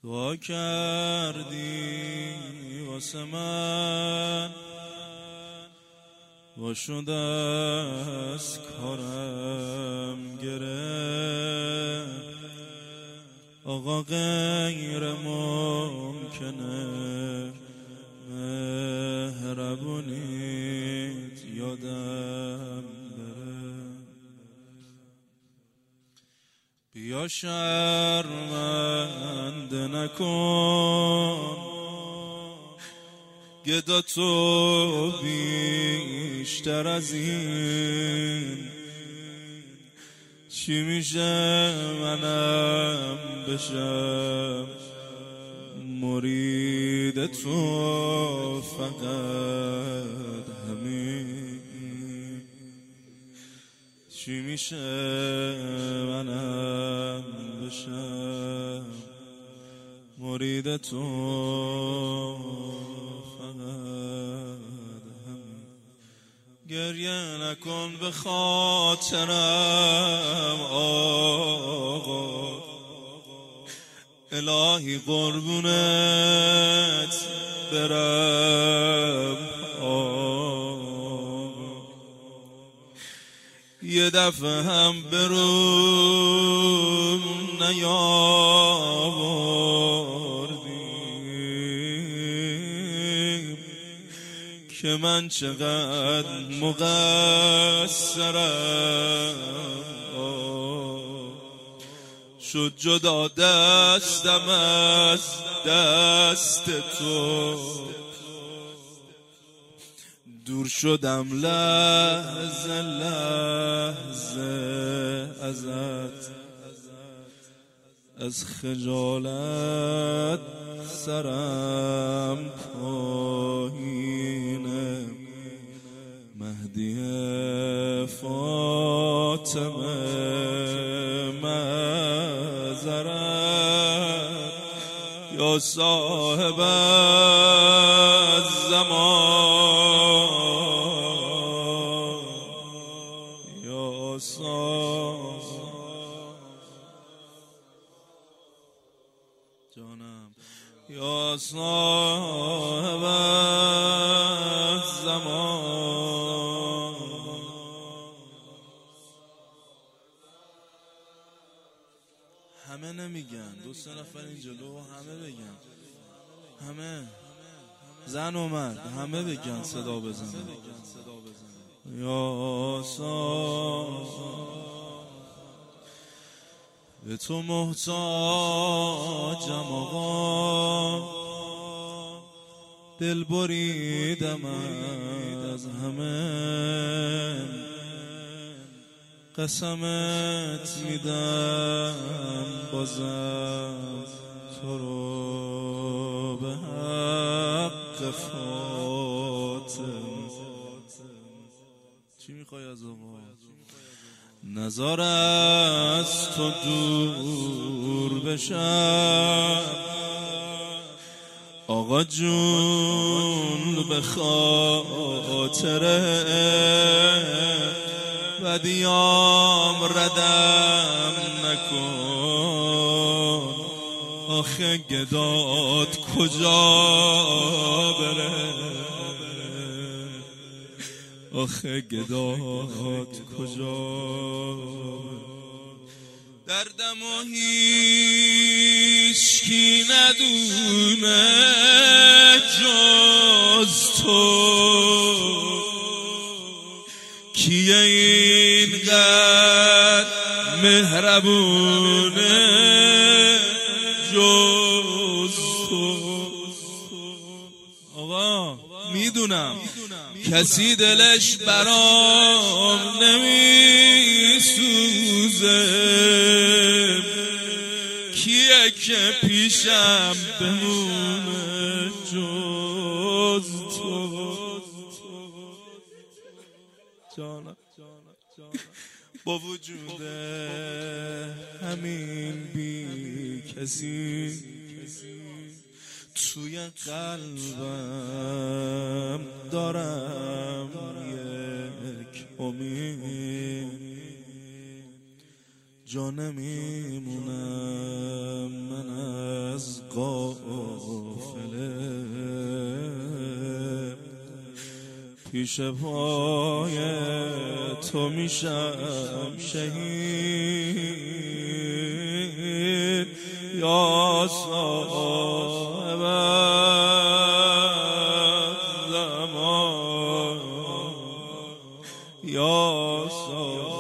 دعا کردی واسه من و شد از کارم گره آقا غیر ممکنه مهربونیت یادم بره بیا شرمنده نکن گدا تو بیشتر از این چی میشه منم بشم مرید تو فقط همین چی میشه منم بشم مرید تو فقط همین گریه نکن به خاطرم آقا الهی قربونت برم آقا یه دفعه هم برون نیاوردی که من چقدر مقصرم شد جدا دستم از دست تو دور شدم لحظه لحظه ازت از خجالت سرم پایینه مهدی فاطمه مزرم یا صاحب الزمان یا صاحب جانم یا صاحب الزمان همه نمیگن دو سه نفر این جلو همه بگن همه زن و مرد همه بگن صدا بزنن یا صاحب به تو محتاجم آقا دل بریدم از همه قسمت میدم بازم تو رو به حق فاطمه چی میخوای از آقا نظر از تو دور بشم آقا جون به خاطره بدیام ردم نکن آخه گدات کجا بره آخه گدات کجا دردم و هیچکی ندونه جز تو کیه اینقدر مهربونه جز تو آقا میدونم کسی دلش برام نمیسوزه کیه که پیشم بمونه جز تو جانم با وجود همین بی کسی توی قلبم دارم یک امید جا نمیمونم من از پیش پای تو میشم شهید یا صاحب زمان یا صاحب.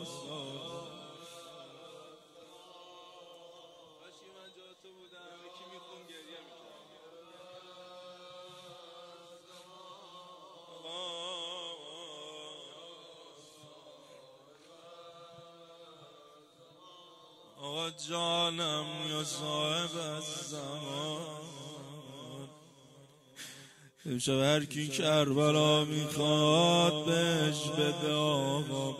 آقا جانم یا صاحب الزمان، امشب هر کی کربلا میخواد بهش بده آقا.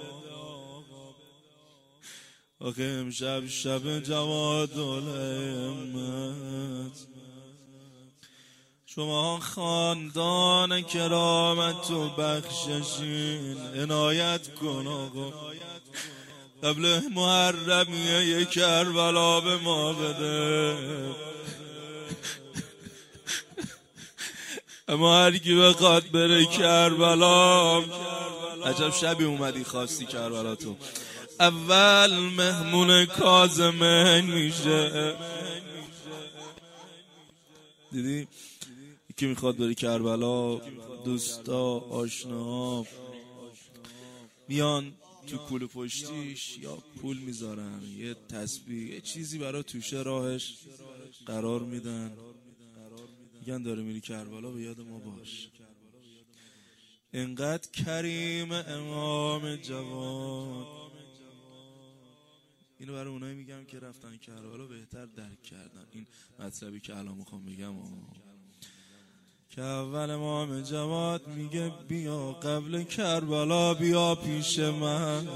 آخه امشب شب جواد الامت، شما خاندان کرامت و بخششین عنایت کن آقا. قبل محرمیه یک کربلا به ما بده. اما هر کی بخواد بره کربلا، عجب شبی اومدی خواستی کربلا تو، اول مهمون کاظمین میشه. دیدی یکی میخواد بره کربلا، دوستا آشنا میان تو کوله پشتیش یا پول میذارن، یه تسبیح یه چیزی برای توشه راهش قرار میدن، میگن داره میری کربلا به یاد ما باش. انقدر کریم امام جوان. اینو برای اونایی میگم که رفتن کربلا بهتر درک کردن این مطلبی که الان میخوام بگم. که اول امام جواد میگه بیا قبل کربلا بیا پیش من،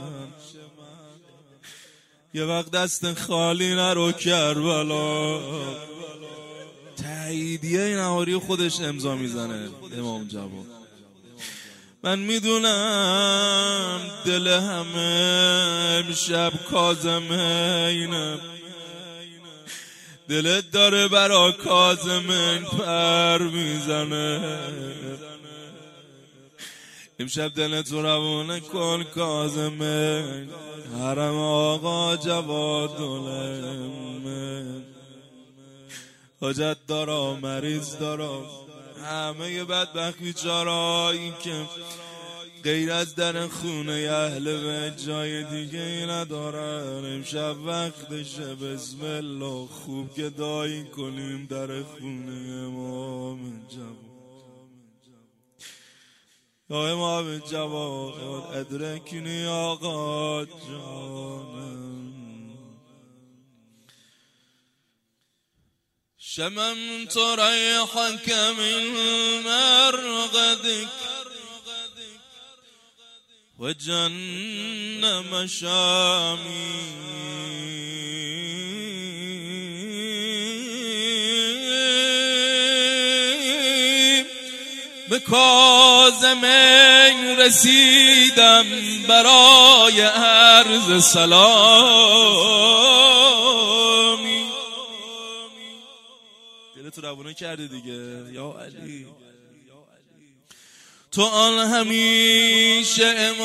یه وقت دست خالی نرو کربلا. تاییدیه نهاری خودش امضا میزنه امام جواد. من میدونم دل همه امشب کاظمینه، دلت داره برا کاظمین پر میزنه. امشب دلت رو روونه کن کاظمین، حرم آقا جواد الامت. حاجت دارا مریض دارا، همه بدبخت بیچارهایی که غیر از در خونه اهل بیت جای دیگه ای ندارن، امشب وقتشه بسم الله خوب گدایی کنیم در خونه امام جواد. یا امام جواد ادرکنی آقا جانم. شممت ريحك من مرقدك وجن مشامي به کاظمین رسیدم برای عرض سلامی. دلتو روونه کرده دیگه یا علی. تو آن همیشه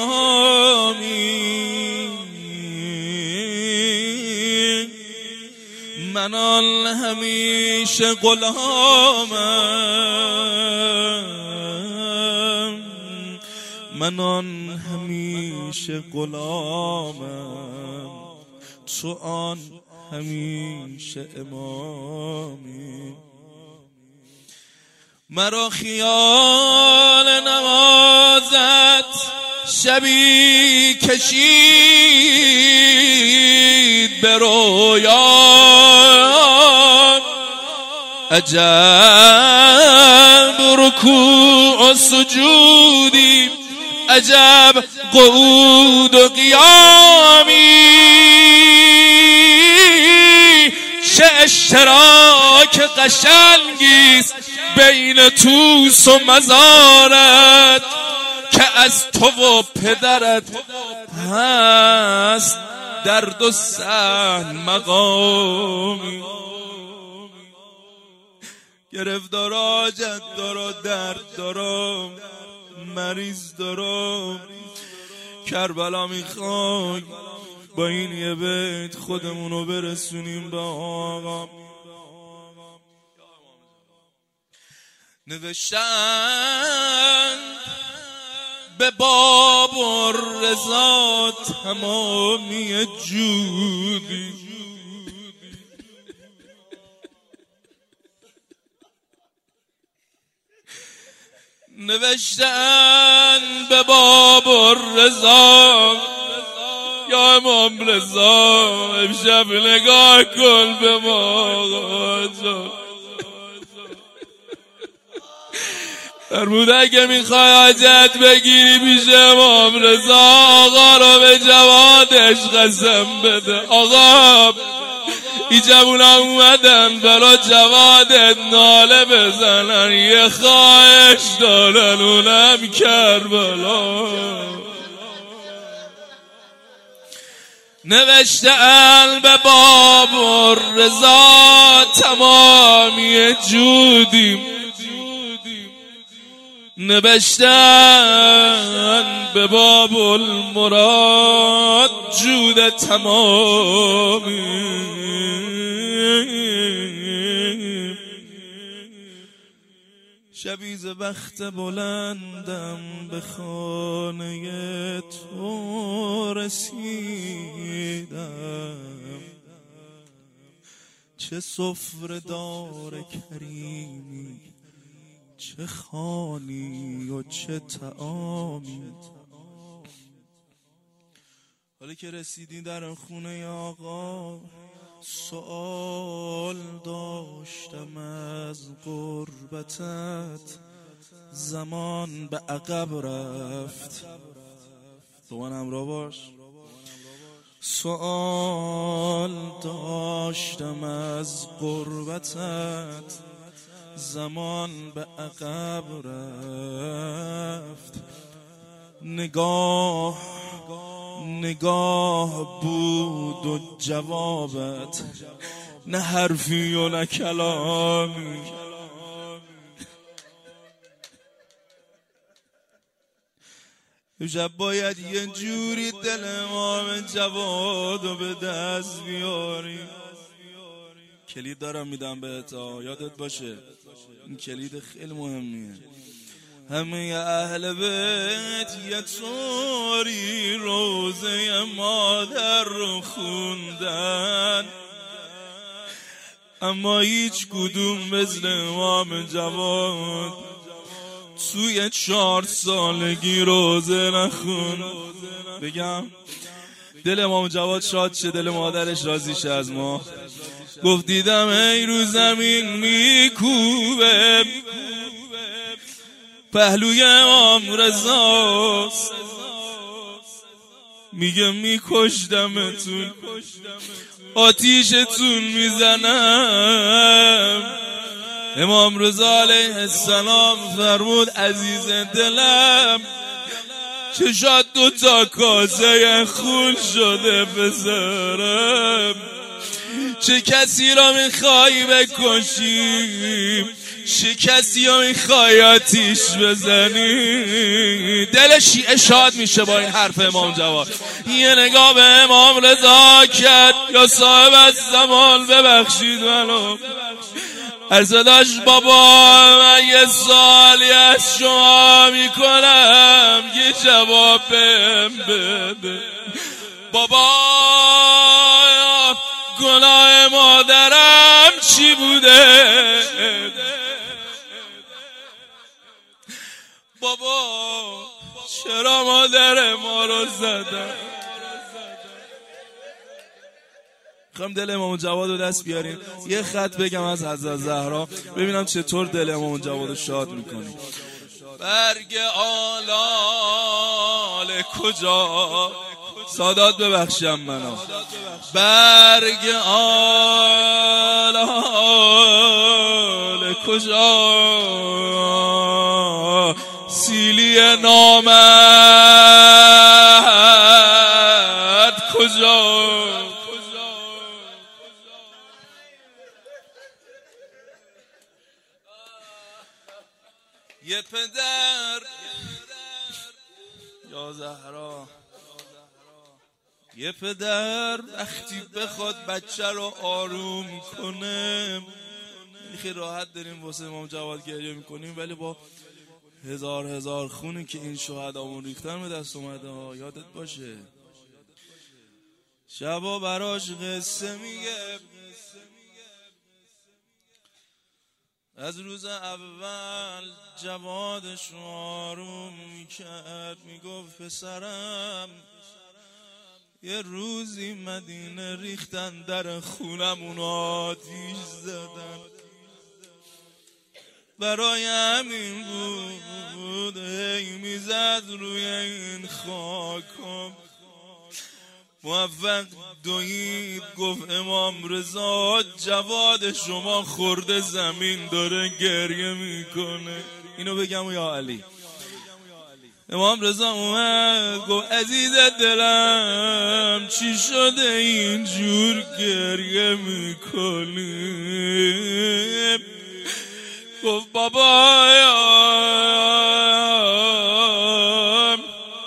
امامی، من آن همیشه غلامم، من آن همیشه غلامم، تو آن همیشه امامی. مرا خیال نمازت شبی کشید به رویان، عجب رکوع و سجودی، عجب قعود و قیامی، چه اشتراک قشنگیست بین توس و مزارت که از تو و پدرت هست در دو صحن مقامی. گرفتار حاجت دارم، درد دارم، مریض دارم. کربلا میخوای با این یه بیت خودمونو برسونیم به آقا. نوشتن به باب و رضا تمامی جودی، نوشتن به باب و رضا یا امام رضا امشب نگاه کن به ما. فرمود اگه میخوای حاجت بگیری پیش امام رضا آقا رو به جوادش قسم بده. آقا ای جوونا اومدن برا جوادت ناله بزنن، یه خواهش دارن اونم کربلا. نوشتن به باب و رضا تمامی جودیم، نوشتن به باب المراد جود تمامی. شبی ز بخت بلندم به خانه تو رسیدم، چه سفره دار کریمی، چه خوانی و چه طعامی. حالا که رسیدی در خونه آقا سؤال داشتم از غربتت، زمان به عقب رفت. تو من همراه باش. سؤال داشتم از غربتت، زمان به عقب رفت. نگاه بود و جوابت، نه حرفی و نه کلامی. امشب باید یه جوری دل امام جوادو به دست بیاری. کلید دارم میدم بهت، یادت باشه این کلید خیلی مهمیه. همه اهل بیت یه طوری روزه مادر رو خوندن، اما هیچ کدوم مثل امام جواد توی 4 سالگی روزه نخون. بگم دل امام جواد شاد شه، دل مادرش راضی شه از ما. گفت دیدم ای رو زمین میکوبه پهلوی امام رضاست، میگه میکشدمتون آتیشتون میزنم. امام رضا علیه السلام فرمود عزیز دلم چشات 2 کاسه خون شده پسرم، چه کسی را میخوایی بکشی، چه کسی را میخوایی آتیش بزنی. دل شیعه شاد میشه با این حرف امام جواد. یه نگاه به امام رضا کرد، یا صاحب از زمان ببخشید منو. ارزداش بابا من یه سالی از شما میکنم یه جواب بده. بابا گناه مادرم چی بوده؟ بابا چرا مادر ما رو زدن؟ خواهم دل امام جواد رو دست بیاریم یه خط بگم از حضرت زهرا ببینم چطور دل امام جواد رو شاد میکنیم. برگ آلال کجا، سادات ببخشم منو، برگ آلال کجا، سیلی نامرد کجا. یه پدر یا زهرا یه پدر وقتی بخواد بچه رو آروم کنه خیلی راحت داریم واسه امام جواد گریه میکنیم، ولی با هزار خونی که این شهدامون ریختن به دست اومده ها. یادت باشه شبا براش قصه میگه از روز اول جوادش آروم میکرد، میگفت پسرم یه روزی مدینه ریختن در خونمون آتیش زدن، برای همین بود هی میزد روی این خاکم. موفق دوید گفت امام رضا جواد شما خورده زمین داره گریه میکنه. اینو بگم یا علی؟ امام رضا اومد گفت عزیز دلم چی شده اینجور گریه میکنی؟ گفت بابا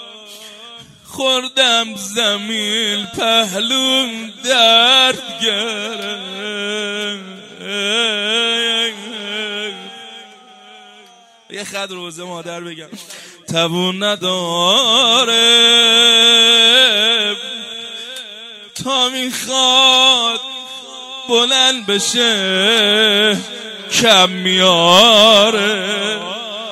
خوردم زمین پهلوم درد گرفت. یه خد روزه مادر بگم توون نداره تا میخواد بلند بشه کم میاره،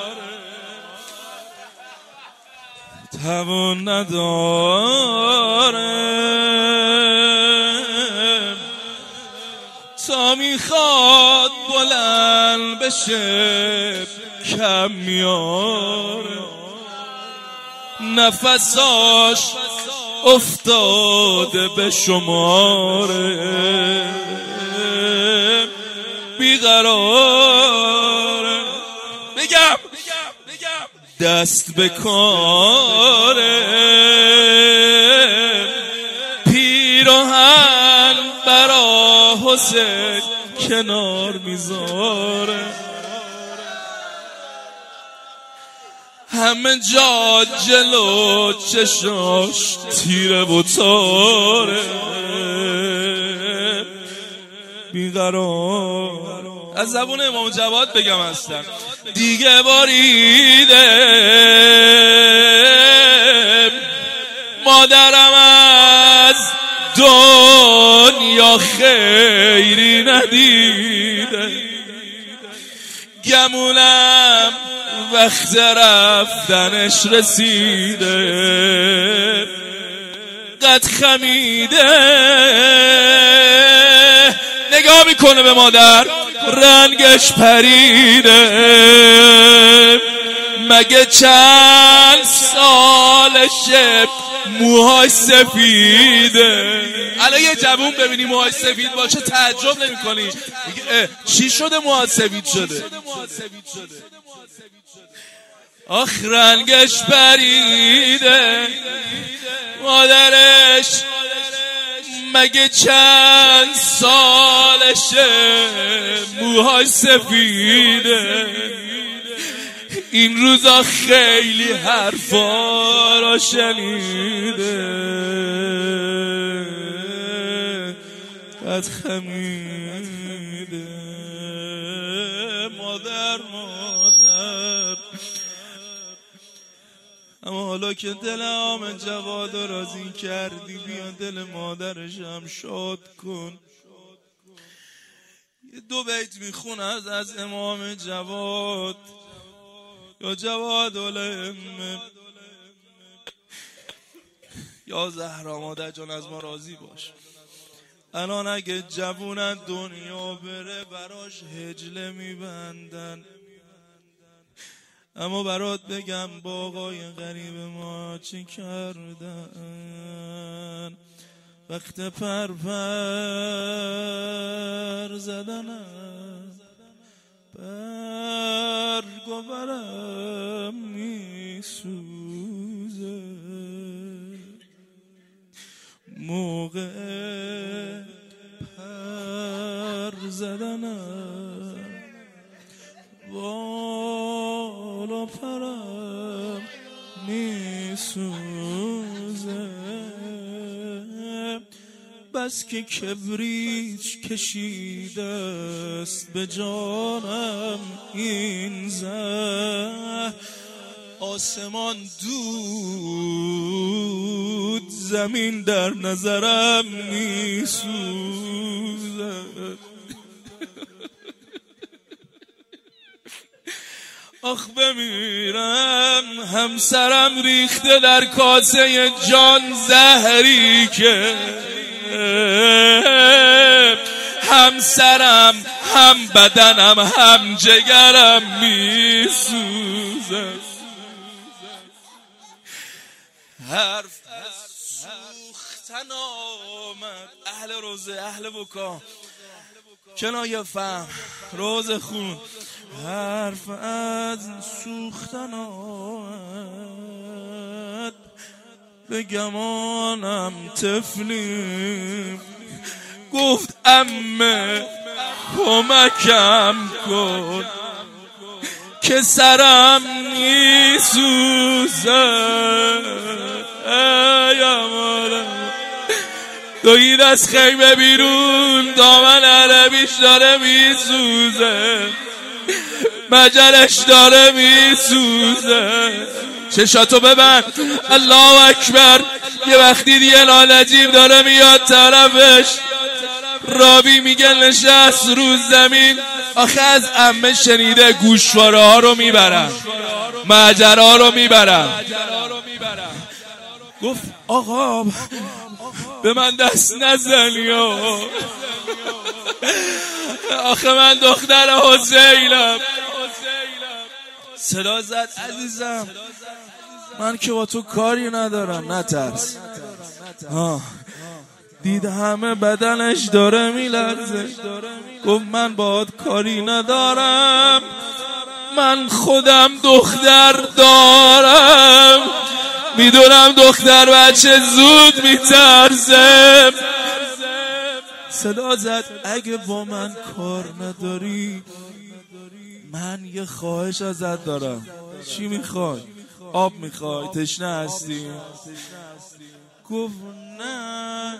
توان نداره تا میخواد بلند بشه کم میاره، نفساش افتاده به شماره، بیقراره بگم دست به کاره، پیراهن برا حسین کنار میذاره، همه جا جلو چشاش تیره و تاره، بیقرار. از زبون امام جواد بگم هستن دیگه باریده مادرم از دنیا خیری ندیده، گمونم وقت رفتنش رسیده، قد خمیده نگاه میکنه به مادر رنگش پریده، مگه چند سالشه موهاش سفیده. الان یه جوون ببینی موهاش سفید باشه تعجب نمی کنی، چی شده موهاش سفید شده؟ آخ رنگش پریده مادرش مگه چند سالشه موهاش سفیده، این روزا خیلی حرفا را شنیده، قد خمیده مادر. اما حالا که دل امام جواد راضی کردی بیا دل مادرش هم شاد کن. یه 2 بیت میخونه از امام جواد. یا جواد الامه یا زهرا مادر جان از ما راضی باش. الان اگه جوون دنیا بره براش هجله میبندن، اما برات بگم با آقای غریب ما چی کردن. وقت پر زدنم برگ و برم میسوزه، موقع پر زدنم بالا پرم میسوزه. سوزه، بس که کبریت کشیده است به جانم این زهر. آسمان دود زمین در نظرم میسوزه. آخ بمیرم همسرم ریخته در کاسه جان زهری که همسرم هم بدنم هم جگرم میسوزه. حرف از سوختن آمد. اهل روزه، اهل بکا، کنایه فهم، روز خون. حرف از سوختن آمد، به گمانم طفلی گفت عمه کمکم کن که سرم میسوزه. دوید از خیمه بیرون، دامن عربیش داره میسوزه، مجلش داره میسوزه. چشاتو ببند، الله اکبر. یه وقتی دیگه لالجیب داره میاد طرفش، راوی میگه نشست رو زمین. آخه از عمه شنیده گوشواره ها رو میبرن، ماجرا رو میبرن. گفت آقا به من دست نزنی، آخه من دختر حسینم. صدا زد عزیزم من که با تو کاری ندارم، نترس. دید همه بدنش داره میلرزه. گفت من باهات کاری ندارم، من خودم دختر دارم، میدونم دختر بچه زود میترسه. صدا زد اگه با من کار نداری من یه خواهش ازت دارم. چی میخوای؟ آب میخوای؟ تشنه هستی؟ گفت نه،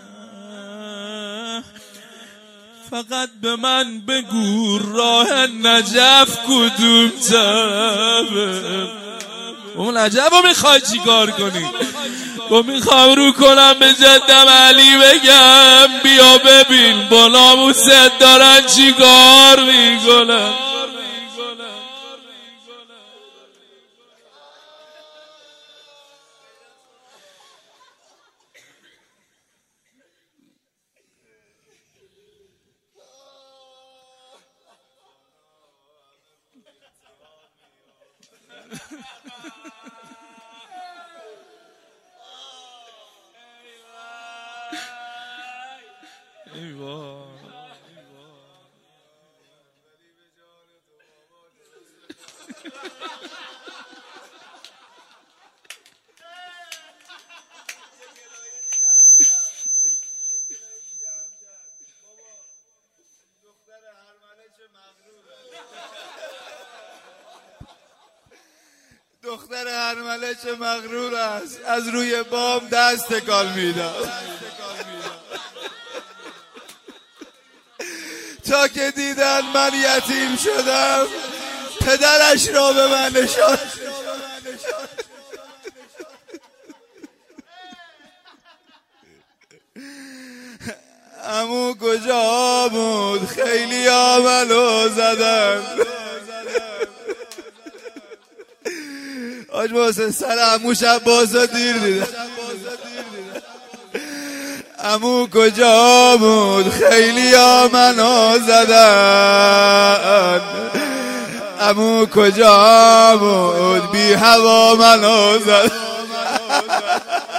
فقط به من بگو راه نجف کدوم طرفه. اون نجف رو میخوای چی کار کنی؟ گفت میخوام رو کنم به جدم علی بگم بیا ببین با ناموست دارن چی کار میکنن. دختر هرمله چه مغرور است، از روی بام دست تکان میداد تا که دیدن من یتیم شدم پدرش را به من نشان. عمو کجا بود؟ خیلی منو زدن. آج محسن سر عمو شباز رو دیر دیدن. عمو کجا بود؟ خیلی منو زدن. عمو کجا بود؟ بی هوا منو زدن.